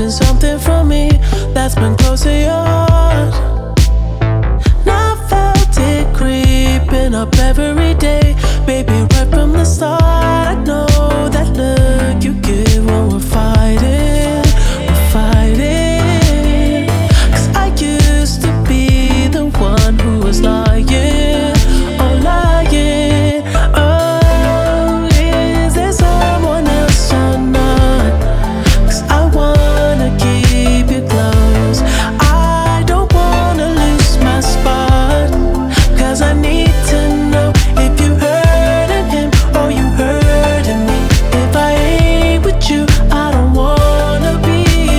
missing something from me that's been close to your heart. And I felt it creeping up every day, baby, right from the start. I know that look you give when we're fighting, we're fighting. 'Cause I used to be the one who was lying, oh lying. Oh, is there someone else or not? 'Cause I wanna keep you close. I don't wanna lose my spot, 'cause I need to know if you hurting him or you hurting me. If I ain't with you, I don't wanna be.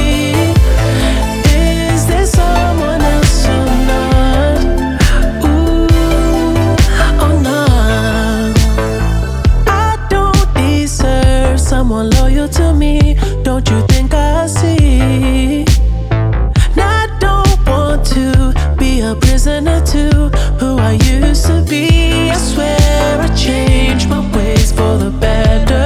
Is there someone else or not? Ooh, oh no. I don't deserve someone loyal to me. Don't you think I see? And I don't want to be a prisoner to who I used to be. I swear I changed my ways for the better.